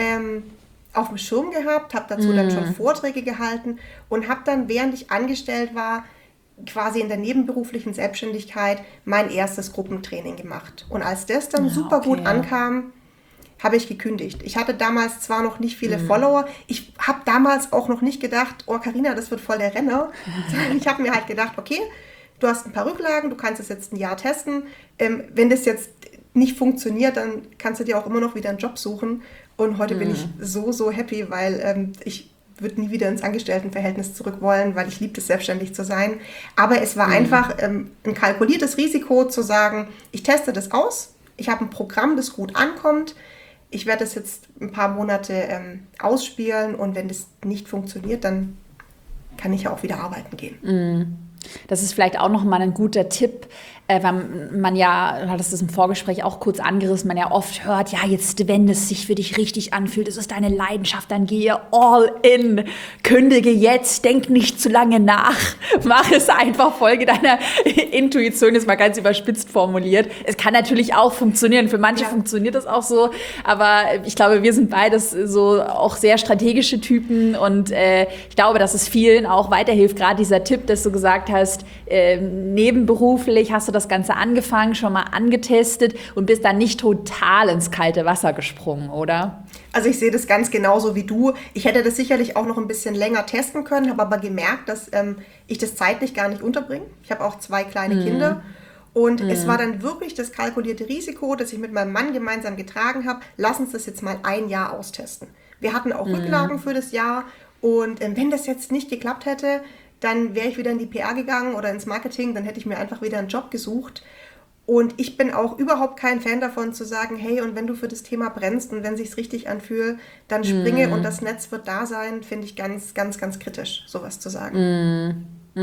auf dem Schirm gehabt, habe dazu dann schon Vorträge gehalten und habe dann, während ich angestellt war, quasi in der nebenberuflichen Selbstständigkeit mein erstes Gruppentraining gemacht. Und als das dann super gut ankam, habe ich gekündigt. Ich hatte damals zwar noch nicht viele Follower, ich habe damals auch noch nicht gedacht, oh Carina, das wird voll der Renner. Ich habe mir halt gedacht, okay, du hast ein paar Rücklagen, du kannst es jetzt ein Jahr testen. Wenn das jetzt nicht funktioniert, dann kannst du dir auch immer noch wieder einen Job suchen. Und heute bin ich so happy, weil ich würde nie wieder ins Angestelltenverhältnis zurück wollen, weil ich liebe es, selbstständig zu sein. Aber es war einfach ein kalkuliertes Risiko zu sagen, ich teste das aus, ich habe ein Programm, das gut ankommt, ich werde das jetzt ein paar Monate ausspielen und wenn das nicht funktioniert, dann kann ich ja auch wieder arbeiten gehen. Das ist vielleicht auch noch mal ein guter Tipp, weil man ja, du hattest das im Vorgespräch auch kurz angerissen, man ja oft hört, ja, jetzt, wenn es sich für dich richtig anfühlt, es ist deine Leidenschaft, dann gehe all in, kündige jetzt, denk nicht zu lange nach, mach es einfach, folge deiner Intuition, ist mal ganz überspitzt formuliert. Es kann natürlich auch funktionieren, für manche funktioniert das auch so, aber ich glaube, wir sind beides so auch sehr strategische Typen und ich glaube, dass es vielen auch weiterhilft, gerade dieser Tipp, dass du gesagt hast, nebenberuflich hast du das Ganze angefangen, schon mal angetestet und bist dann nicht total ins kalte Wasser gesprungen, oder? Also ich sehe das ganz genauso wie du. Ich hätte das sicherlich auch noch ein bisschen länger testen können, habe aber gemerkt, dass ich das zeitlich gar nicht unterbringe. Ich habe auch 2 kleine Kinder und es war dann wirklich das kalkulierte Risiko, das ich mit meinem Mann gemeinsam getragen habe. Lass uns das jetzt mal ein Jahr austesten. Wir hatten auch Rücklagen für das Jahr und wenn das jetzt nicht geklappt hätte, dann wäre ich wieder in die PR gegangen oder ins Marketing, dann hätte ich mir einfach wieder einen Job gesucht. Und ich bin auch überhaupt kein Fan davon zu sagen, hey, und wenn du für das Thema brennst und wenn es sich richtig anfühlt, dann springe und das Netz wird da sein, finde ich ganz, ganz, ganz kritisch, sowas zu sagen.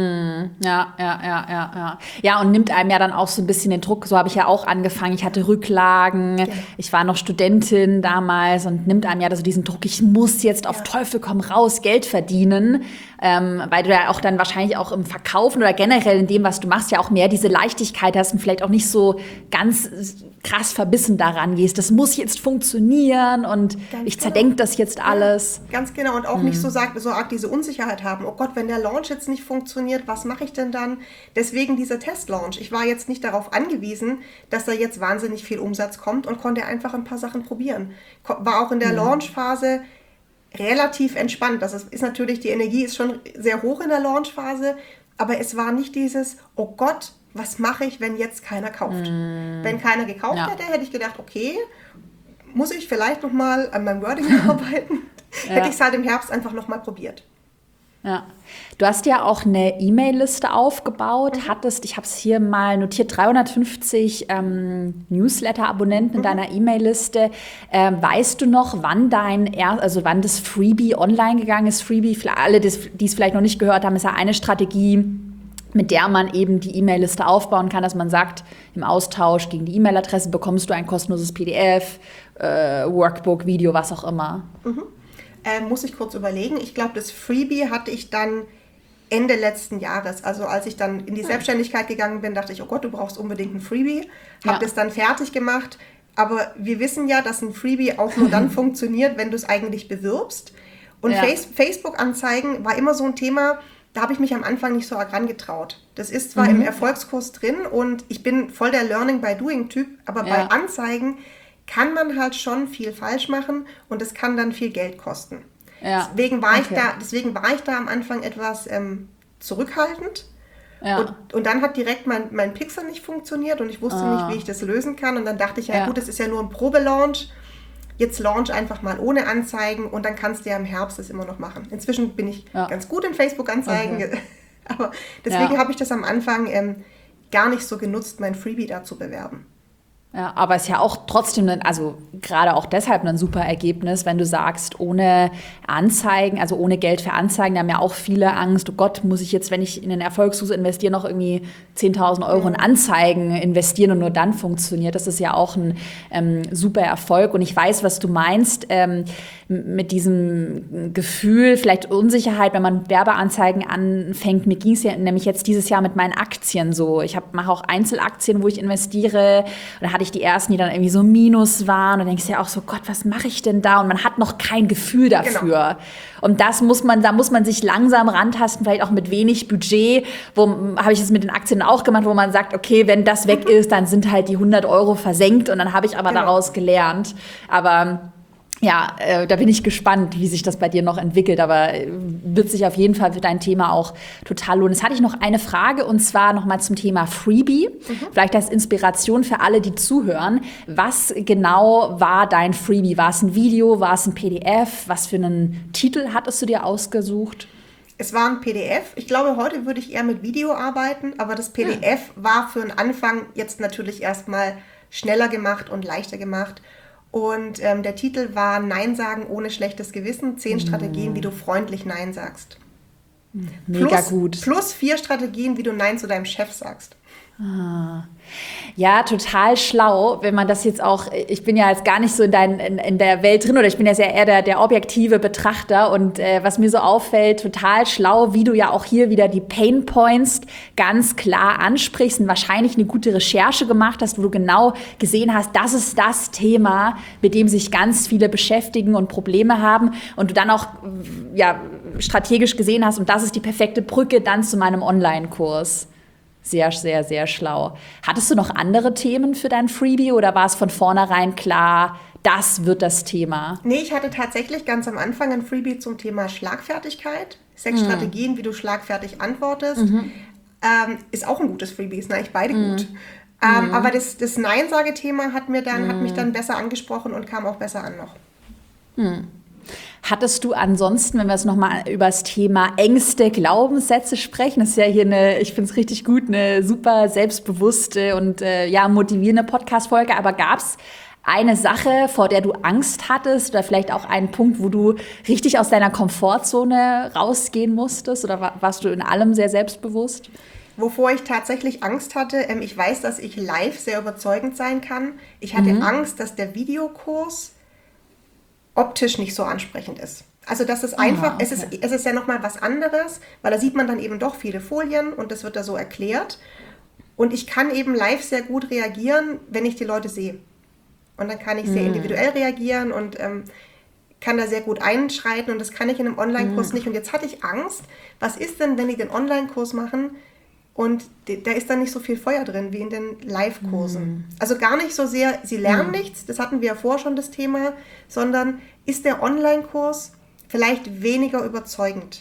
Ja, und nimmt einem ja dann auch so ein bisschen den Druck. So habe ich ja auch angefangen. Ich hatte Rücklagen. Ich war noch Studentin damals und nimmt einem ja so diesen Druck, ich muss jetzt auf Teufel komm raus Geld verdienen. Weil du ja auch dann wahrscheinlich auch im Verkaufen oder generell in dem, was du machst, ja auch mehr diese Leichtigkeit hast und vielleicht auch nicht so ganz krass verbissen daran gehst. Das muss jetzt funktionieren und ich zerdenke das jetzt alles. Ganz genau und auch nicht so arg diese Unsicherheit haben. Oh Gott, wenn der Launch jetzt nicht funktioniert, was mache ich denn dann? Deswegen dieser Testlaunch. Ich war jetzt nicht darauf angewiesen, dass da jetzt wahnsinnig viel Umsatz kommt und konnte einfach ein paar Sachen probieren. War auch in der Launchphase relativ entspannt. Das ist natürlich, die Energie ist schon sehr hoch in der Launchphase, aber es war nicht dieses, oh Gott, was mache ich, wenn jetzt keiner kauft? Wenn keiner gekauft hätte, hätte ich gedacht, okay, muss ich vielleicht nochmal an meinem Wording arbeiten? Hätte ich es halt im Herbst einfach nochmal probiert. Ja. Du hast ja auch eine E-Mail-Liste aufgebaut, ich habe es hier mal notiert, 350 Newsletter-Abonnenten in deiner E-Mail-Liste. Weißt du noch, wann wann das Freebie online gegangen ist? Freebie, für alle, die es vielleicht noch nicht gehört haben, ist ja eine Strategie, mit der man eben die E-Mail-Liste aufbauen kann, dass man sagt, im Austausch gegen die E-Mail-Adresse bekommst du ein kostenloses PDF, Workbook, Video, was auch immer. Muss ich kurz überlegen. Ich glaube, das Freebie hatte ich dann Ende letzten Jahres. Also als ich dann in die Selbstständigkeit gegangen bin, dachte ich, oh Gott, du brauchst unbedingt ein Freebie. Habe das dann fertig gemacht. Aber wir wissen ja, dass ein Freebie auch nur dann funktioniert, wenn du es eigentlich bewirbst. Und Facebook-Anzeigen war immer so ein Thema, da habe ich mich am Anfang nicht so arg rangetraut. Das ist zwar im Erfolgskurs drin und ich bin voll der Learning by Doing-Typ, aber bei Anzeigen kann man halt schon viel falsch machen und es kann dann viel Geld kosten. Ja. Deswegen war ich da am Anfang etwas zurückhaltend. Ja. Und dann hat direkt mein Pixel nicht funktioniert und ich wusste nicht, wie ich das lösen kann. Und dann dachte ich, gut, das ist ja nur ein Probelaunch. Jetzt launch einfach mal ohne Anzeigen und dann kannst du ja im Herbst das immer noch machen. Inzwischen bin ich ganz gut in Facebook-Anzeigen, aber deswegen habe ich das am Anfang gar nicht so genutzt, mein Freebie da zu bewerben. Ja, aber es ist ja auch trotzdem, also gerade auch deshalb ein super Ergebnis, wenn du sagst, ohne Anzeigen, also ohne Geld für Anzeigen, da haben ja auch viele Angst, oh Gott, muss ich jetzt, wenn ich in den Erfolgssuche investiere, noch irgendwie 10.000 Euro in Anzeigen investieren und nur dann funktioniert. Das ist ja auch ein super Erfolg und ich weiß, was du meinst, mit diesem Gefühl, vielleicht Unsicherheit, wenn man Werbeanzeigen anfängt. Mir ging es ja nämlich jetzt dieses Jahr mit meinen Aktien so. Ich mache auch Einzelaktien, wo ich investiere. Und da hatte ich die ersten, die dann irgendwie so minus waren. Und dann denkst du ja auch so, Gott, was mache ich denn da? Und man hat noch kein Gefühl dafür. Genau. Und da muss man sich langsam rantasten, vielleicht auch mit wenig Budget. Habe ich es mit den Aktien auch gemacht, wo man sagt, okay, wenn das weg ist, dann sind halt die 100 Euro versenkt. Und dann habe ich aber daraus gelernt. Aber ja, da bin ich gespannt, wie sich das bei dir noch entwickelt, aber wird sich auf jeden Fall für dein Thema auch total lohnen. Jetzt hatte ich noch eine Frage und zwar nochmal zum Thema Freebie. Vielleicht als Inspiration für alle, die zuhören. Was genau war dein Freebie? War es ein Video? War es ein PDF? Was für einen Titel hattest du dir ausgesucht? Es war ein PDF. Ich glaube, heute würde ich eher mit Video arbeiten, aber das PDF war für den Anfang jetzt natürlich erstmal schneller gemacht und leichter gemacht. Und der Titel war Nein sagen ohne schlechtes Gewissen, 10 Strategien, wie du freundlich Nein sagst. Mega gut. Plus 4 Strategien, wie du Nein zu deinem Chef sagst. Ja, total schlau, wenn man das jetzt auch, ich bin ja jetzt gar nicht so in der Welt drin oder ich bin ja sehr eher der objektive Betrachter und was mir so auffällt, total schlau, wie du ja auch hier wieder die Pain Points ganz klar ansprichst und wahrscheinlich eine gute Recherche gemacht hast, wo du genau gesehen hast, das ist das Thema, mit dem sich ganz viele beschäftigen und Probleme haben und du dann auch strategisch gesehen hast und das ist die perfekte Brücke dann zu meinem Online-Kurs. Sehr, sehr, sehr schlau. Hattest du noch andere Themen für dein Freebie oder war es von vornherein klar, das wird das Thema? Nee, ich hatte tatsächlich ganz am Anfang ein Freebie zum Thema Schlagfertigkeit. 6 Strategien, wie du schlagfertig antwortest. Ist auch ein gutes Freebie, ist eigentlich beide gut. Aber das Nein-Sage-Thema hat mich dann besser angesprochen und kam auch besser an noch. Hattest du ansonsten, wenn wir jetzt nochmal über das Thema Ängste, Glaubenssätze sprechen, das ist ja hier ich finde es richtig gut, eine super selbstbewusste und motivierende Podcast-Folge, aber gab es eine Sache, vor der du Angst hattest oder vielleicht auch einen Punkt, wo du richtig aus deiner Komfortzone rausgehen musstest oder warst du in allem sehr selbstbewusst? Wovor ich tatsächlich Angst hatte, ich weiß, dass ich live sehr überzeugend sein kann. Ich hatte Angst, dass der Videokurs optisch nicht so ansprechend ist. Also das ist einfach, okay. Es ist ja nochmal was anderes, weil da sieht man dann eben doch viele Folien und das wird da so erklärt. Und ich kann eben live sehr gut reagieren, wenn ich die Leute sehe. Und dann kann ich sehr individuell reagieren und kann da sehr gut einschreiten und das kann ich in einem Online-Kurs nicht. Und jetzt hatte ich Angst, was ist denn, wenn die den Online-Kurs machen und da ist dann nicht so viel Feuer drin wie in den Live-Kursen. Also gar nicht so sehr, sie lernen nichts, das hatten wir ja vorher schon das Thema, sondern ist der Online-Kurs vielleicht weniger überzeugend.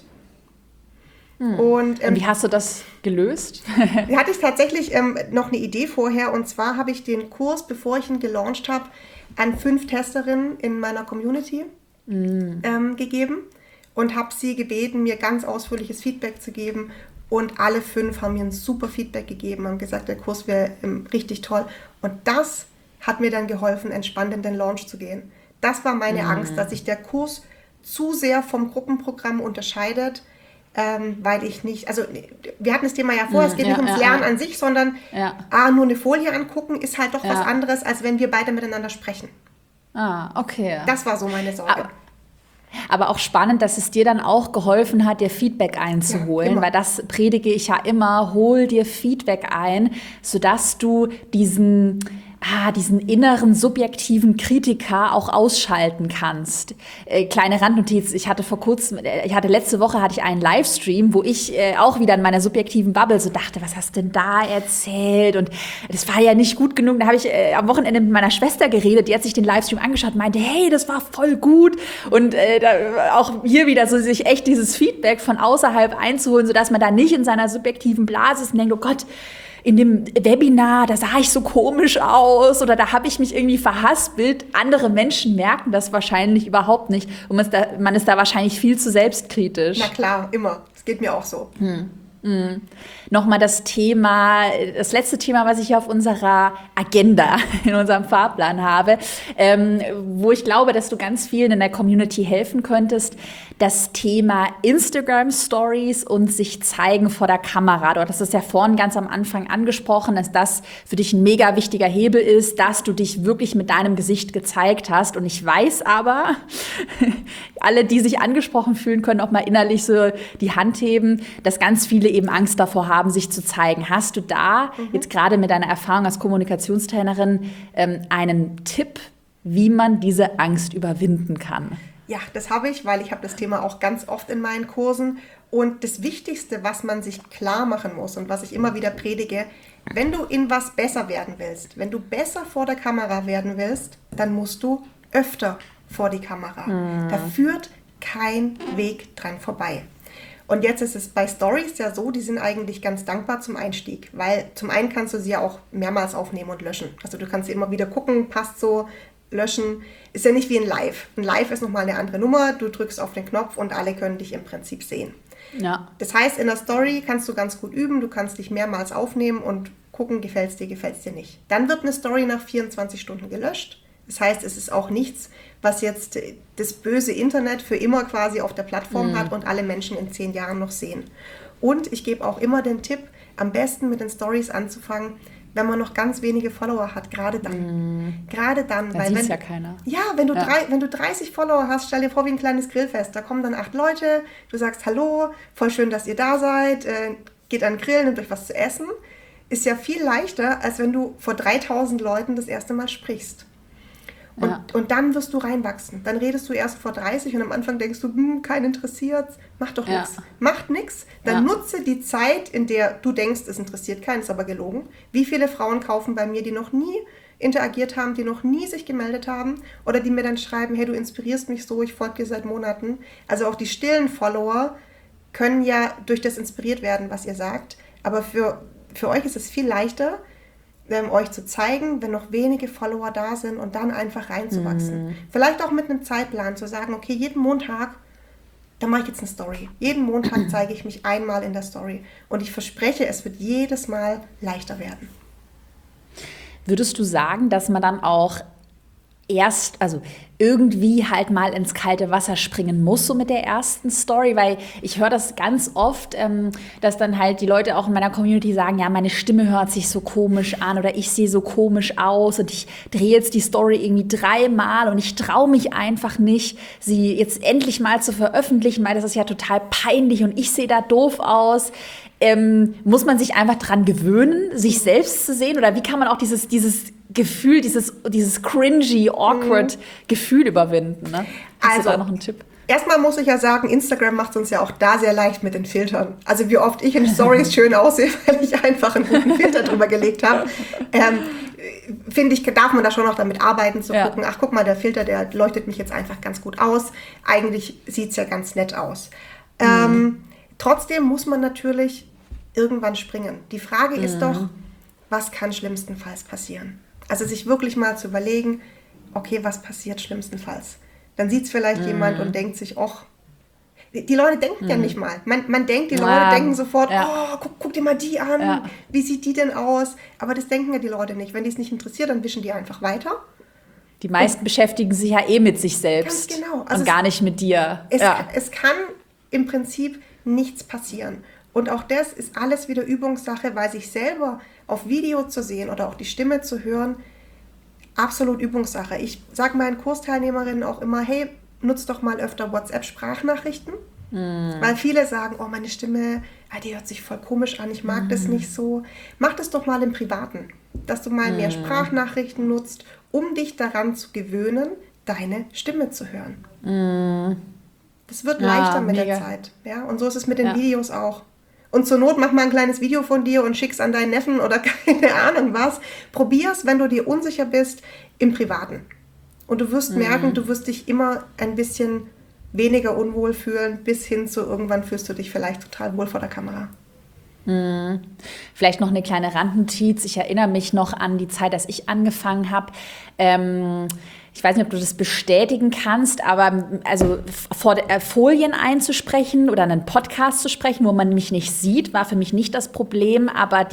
Und wie hast du das gelöst? Da hatte ich tatsächlich noch eine Idee vorher und zwar habe ich den Kurs, bevor ich ihn gelauncht habe, an 5 Testerinnen in meiner Community gegeben. und habe sie gebeten, mir ganz ausführliches Feedback zu geben. Und alle 5 haben mir ein super Feedback gegeben, haben gesagt, der Kurs wäre richtig toll. Und das hat mir dann geholfen, entspannt in den Launch zu gehen. Das war meine Angst, dass sich der Kurs zu sehr vom Gruppenprogramm unterscheidet, weil ich nicht, also wir hatten das Thema ja vorher, es geht nicht ums Lernen an sich, sondern nur eine Folie angucken ist halt doch was anderes, als wenn wir beide miteinander sprechen. Okay. Das war so meine Sorge. Aber auch spannend, dass es dir dann auch geholfen hat, dir Feedback einzuholen, weil das predige ich ja immer, hol dir Feedback ein, sodass du diesen inneren subjektiven Kritiker auch ausschalten kannst. Kleine Randnotiz, ich hatte letzte Woche einen Livestream, wo ich auch wieder in meiner subjektiven Bubble so dachte, was hast denn da erzählt? Und das war ja nicht gut genug. Da habe ich am Wochenende mit meiner Schwester geredet, die hat sich den Livestream angeschaut und meinte, hey, das war voll gut. Und auch hier wieder so sich echt dieses Feedback von außerhalb einzuholen, sodass man da nicht in seiner subjektiven Blase ist und denkt, oh Gott, in dem Webinar, da sah ich so komisch aus oder da habe ich mich irgendwie verhaspelt. Andere Menschen merken das wahrscheinlich überhaupt nicht und man ist da wahrscheinlich viel zu selbstkritisch. Na klar, immer. Das geht mir auch so. Nochmal das letzte Thema, was ich hier auf unserer Agenda, in unserem Fahrplan habe, wo ich glaube, dass du ganz vielen in der Community helfen könntest, das Thema Instagram Stories und sich zeigen vor der Kamera. Du hattest es ja vorhin ganz am Anfang angesprochen, dass das für dich ein mega wichtiger Hebel ist, dass du dich wirklich mit deinem Gesicht gezeigt hast. Und ich weiß aber, alle, die sich angesprochen fühlen, können auch mal innerlich so die Hand heben, dass ganz viele eben Angst davor haben, sich zu zeigen. Hast du da jetzt gerade mit deiner Erfahrung als Kommunikationstrainerin einen Tipp, wie man diese Angst überwinden kann? Ja, das habe ich, weil ich habe das Thema auch ganz oft in meinen Kursen. Und das Wichtigste, was man sich klar machen muss und was ich immer wieder predige, wenn du in was besser werden willst, wenn du besser vor der Kamera werden willst, dann musst du öfter vor die Kamera. Da führt kein Weg dran vorbei. Und jetzt ist es bei Stories ja so, die sind eigentlich ganz dankbar zum Einstieg, weil zum einen kannst du sie ja auch mehrmals aufnehmen und löschen. Also du kannst sie immer wieder gucken, passt so, löschen. Ist ja nicht wie ein Live. Ein Live ist nochmal eine andere Nummer, du drückst auf den Knopf und alle können dich im Prinzip sehen. Ja. Das heißt, in der Story kannst du ganz gut üben, du kannst dich mehrmals aufnehmen und gucken, gefällt es dir nicht. Dann wird eine Story nach 24 Stunden gelöscht. Das heißt, es ist auch nichts, was jetzt das böse Internet für immer quasi auf der Plattform hat und alle Menschen in 10 Jahren noch sehen. Und ich gebe auch immer den Tipp, am besten mit den Stories anzufangen, wenn man noch ganz wenige Follower hat, gerade dann. Gerade dann. Da sieht es ja keiner. Ja, wenn du 30 Follower hast, stell dir vor wie ein kleines Grillfest. Da kommen dann 8 Leute, du sagst Hallo, voll schön, dass ihr da seid, geht an den Grill, nehmt euch was zu essen. Ist ja viel leichter, als wenn du vor 3000 Leuten das erste Mal sprichst. Und dann wirst du reinwachsen. Dann redest du erst vor 30 und am Anfang denkst du, keinen interessiert's, mach doch nichts. Macht nichts, dann nutze die Zeit, in der du denkst, es interessiert keinen, ist aber gelogen. Wie viele Frauen kaufen bei mir, die noch nie interagiert haben, die noch nie sich gemeldet haben oder die mir dann schreiben, hey, du inspirierst mich so, ich folge dir seit Monaten. Also auch die stillen Follower können ja durch das inspiriert werden, was ihr sagt. Aber für euch ist es viel leichter, euch zu zeigen, wenn noch wenige Follower da sind und dann einfach reinzuwachsen. Vielleicht auch mit einem Zeitplan zu sagen, okay, jeden Montag, da mache ich jetzt eine Story. Jeden Montag zeige ich mich einmal in der Story. Und ich verspreche, es wird jedes Mal leichter werden. Würdest du sagen, dass man dann auch also irgendwie halt mal ins kalte Wasser springen muss, so mit der ersten Story, weil ich höre das ganz oft, dass dann halt die Leute auch in meiner Community sagen, ja, meine Stimme hört sich so komisch an oder ich sehe so komisch aus und ich drehe jetzt die Story irgendwie 3-mal und ich traue mich einfach nicht, sie jetzt endlich mal zu veröffentlichen, weil das ist ja total peinlich und ich sehe da doof aus. Muss man sich einfach dran gewöhnen, sich selbst zu sehen oder wie kann man auch dieses Gefühl, dieses cringy, awkward Gefühl überwinden? Ne? Hast du da noch einen Tipp? Erstmal muss ich ja sagen, Instagram macht es uns ja auch da sehr leicht mit den Filtern. Also wie oft ich in Stories schön aussehe, weil ich einfach einen guten Filter drüber gelegt habe. Finde ich, darf man da schon noch damit arbeiten, zu gucken, ach guck mal, der Filter, der leuchtet mich jetzt einfach ganz gut aus. Eigentlich sieht es ja ganz nett aus. Trotzdem muss man natürlich irgendwann springen. Die Frage ist doch, was kann schlimmstenfalls passieren? Also sich wirklich mal zu überlegen, okay, was passiert schlimmstenfalls? Dann sieht es vielleicht jemand und denkt sich, Die Leute denken ja nicht mal. Man denkt, die Leute denken sofort, guck dir mal die an, wie sieht die denn aus? Aber das denken ja die Leute nicht. Wenn die es nicht interessiert, dann wischen die einfach weiter. Die meisten beschäftigen sich ja mit sich selbst. Ganz genau. Also und gar nicht mit dir. Es kann im Prinzip nichts passieren. Und auch das ist alles wieder Übungssache, weil sich selber auf Video zu sehen oder auch die Stimme zu hören, absolut Übungssache. Ich sage meinen Kursteilnehmerinnen auch immer, hey, nutzt doch mal öfter WhatsApp-Sprachnachrichten. Weil viele sagen, oh, meine Stimme, die hört sich voll komisch an, ich mag das nicht so. Mach das doch mal im Privaten, dass du mal mehr Sprachnachrichten nutzt, um dich daran zu gewöhnen, deine Stimme zu hören. Das wird leichter mit der Zeit. Ja? Und so ist es mit den Videos auch. Und zur Not mach mal ein kleines Video von dir und schick's an deinen Neffen oder keine Ahnung was. Probier's, wenn du dir unsicher bist, im Privaten. Und du wirst merken, du wirst dich immer ein bisschen weniger unwohl fühlen, bis hin zu irgendwann fühlst du dich vielleicht total wohl vor der Kamera. Vielleicht noch eine kleine Randnotiz. Ich erinnere mich noch an die Zeit, als ich angefangen habe. Ich weiß nicht, ob du das bestätigen kannst, aber also vor Folien einzusprechen oder einen Podcast zu sprechen, wo man mich nicht sieht, war für mich nicht das Problem. Aber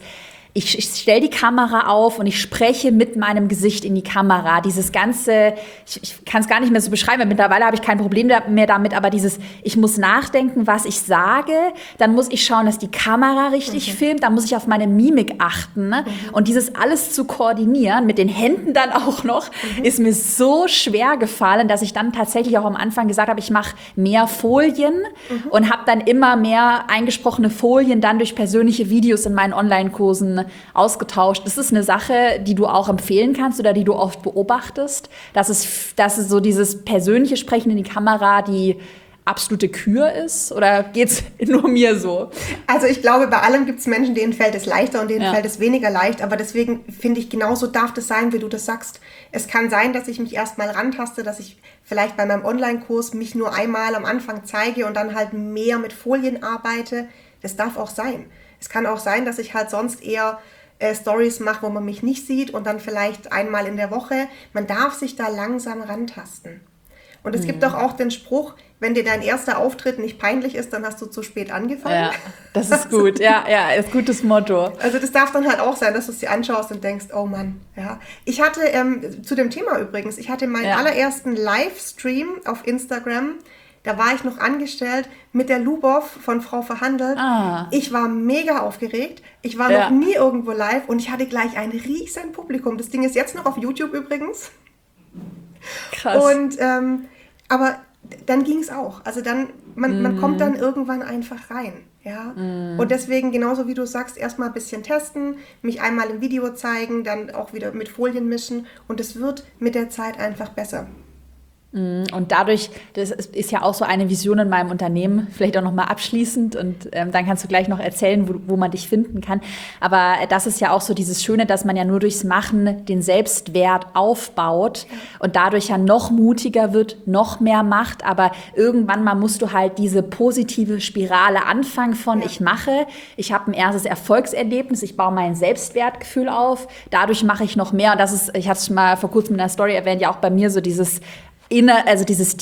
ich stelle die Kamera auf und ich spreche mit meinem Gesicht in die Kamera. Dieses ganze, ich kann es gar nicht mehr so beschreiben, weil mittlerweile habe ich kein Problem mehr damit, aber ich muss nachdenken, was ich sage, dann muss ich schauen, dass die Kamera richtig filmt, dann muss ich auf meine Mimik achten. Ne? Und dieses alles zu koordinieren, mit den Händen dann auch noch, ist mir so schwer gefallen, dass ich dann tatsächlich auch am Anfang gesagt habe, ich mache mehr Folien und habe dann immer mehr eingesprochene Folien dann durch persönliche Videos in meinen Online-Kursen ausgetauscht. Das ist eine Sache, die du auch empfehlen kannst oder die du oft beobachtest, dass es so dieses persönliche Sprechen in die Kamera die absolute Kür ist? Oder geht's nur mir so? Also ich glaube, bei allem gibt es Menschen, denen fällt es leichter und denen fällt es weniger leicht. Aber deswegen finde ich, genauso darf das sein, wie du das sagst. Es kann sein, dass ich mich erstmal rantaste, dass ich vielleicht bei meinem Online-Kurs mich nur einmal am Anfang zeige und dann halt mehr mit Folien arbeite. Das darf auch sein. Es kann auch sein, dass ich halt sonst eher Stories mache, wo man mich nicht sieht und dann vielleicht einmal in der Woche. Man darf sich da langsam rantasten. Und es gibt doch auch den Spruch, wenn dir dein erster Auftritt nicht peinlich ist, dann hast du zu spät angefangen. Ja, das ist gut. Ja, ist ein gutes Motto. Also das darf dann halt auch sein, dass du es dir anschaust und denkst, oh Mann. Ja. Ich hatte, zu dem Thema übrigens, meinen allerersten Livestream auf Instagram. Da war ich noch angestellt mit der Lubov von Frau Verhandelt. Ich war mega aufgeregt. Ich war noch nie irgendwo live und ich hatte gleich ein riesen Publikum. Das Ding ist jetzt noch auf YouTube übrigens. Krass. Und, aber dann ging es auch. Also dann, man kommt dann irgendwann einfach rein. Ja? Und deswegen, genauso wie du sagst, erstmal ein bisschen testen, mich einmal im Video zeigen, dann auch wieder mit Folien mischen und es wird mit der Zeit einfach besser. Und dadurch, das ist ja auch so eine Vision in meinem Unternehmen, vielleicht auch nochmal abschließend und dann kannst du gleich noch erzählen, wo man dich finden kann. Aber das ist ja auch so dieses Schöne, dass man ja nur durchs Machen den Selbstwert aufbaut und dadurch ja noch mutiger wird, noch mehr macht. Aber irgendwann mal musst du halt diese positive Spirale anfangen von ich mache, ich habe ein erstes Erfolgserlebnis, ich baue mein Selbstwertgefühl auf, dadurch mache ich noch mehr. Und das ist, ich hatte es mal vor kurzem in der Story erwähnt, ja auch bei mir so dieses dieses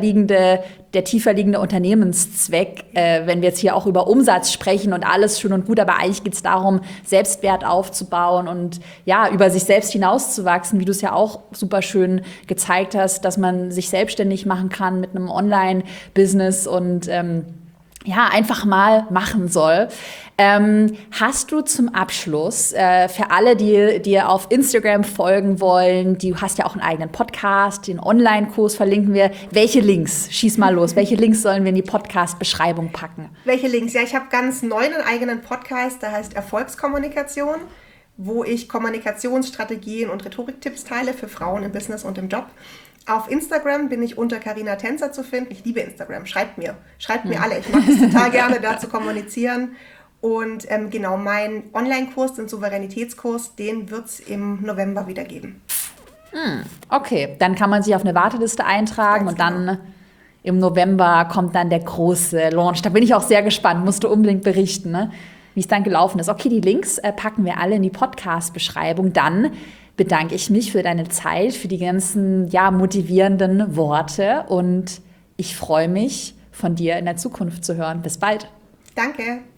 der tiefer liegende Unternehmenszweck, wenn wir jetzt hier auch über Umsatz sprechen und alles schön und gut, aber eigentlich geht es darum, Selbstwert aufzubauen und ja, über sich selbst hinauszuwachsen, wie du es ja auch super schön gezeigt hast, dass man sich selbstständig machen kann mit einem Online-Business und einfach mal machen soll. Hast du zum Abschluss, für alle, die dir auf Instagram folgen wollen, du hast ja auch einen eigenen Podcast, den Online-Kurs verlinken wir. Welche Links? Schieß mal los. Welche Links sollen wir in die Podcast-Beschreibung packen? Welche Links? Ja, ich habe ganz neu einen eigenen Podcast, der heißt Erfolgskommunikation, wo ich Kommunikationsstrategien und Rhetoriktipps teile für Frauen im Business und im Job. Auf Instagram bin ich unter Carina Tänzer zu finden. Ich liebe Instagram. Schreibt mir alle. Ich mache das total gerne, da zu kommunizieren. Und genau, mein Online-Kurs, den Souveränitätskurs, den wird es im November wieder geben. Okay, dann kann man sich auf eine Warteliste eintragen und dann im November kommt dann der große Launch. Da bin ich auch sehr gespannt. Musst du unbedingt berichten, ne? Wie es dann gelaufen ist. Okay, die Links packen wir alle in die Podcast-Beschreibung. Dann bedanke ich mich für deine Zeit, für die ganzen motivierenden Worte und ich freue mich, von dir in der Zukunft zu hören. Bis bald. Danke.